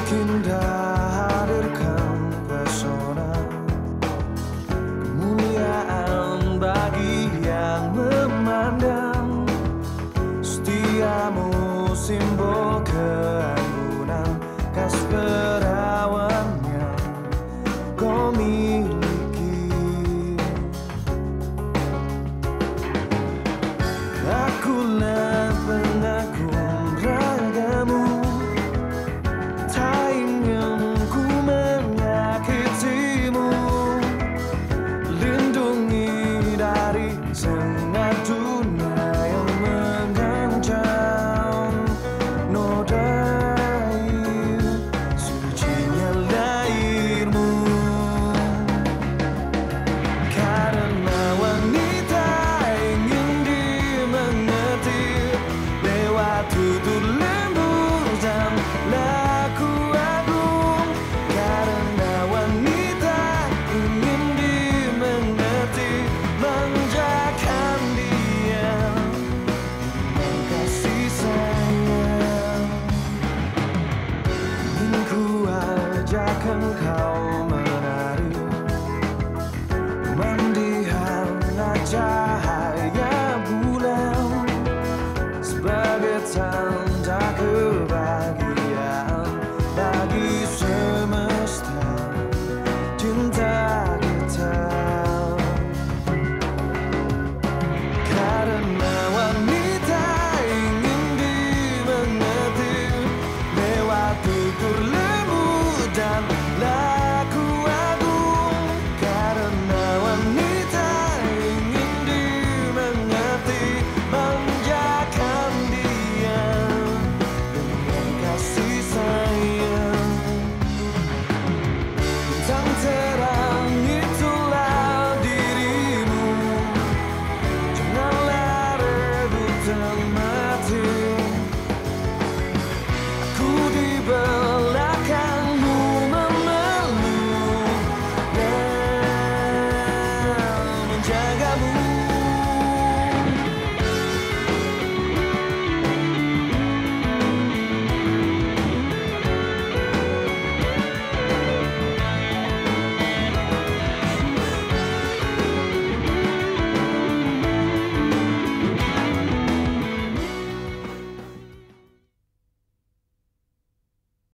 indah hadirkan pesona kemuliaan bagi yang memandang. Setiamu simbol keanggunan, kas perawan yang kau miliki. Akulah pengagum ragamu, tak ingin ku menyakitimu. Lindungi dari sengat dunia yang mengancam, nodai sucinya lahirmu. Karena wanita ingin dimengerti lewat tutur lembut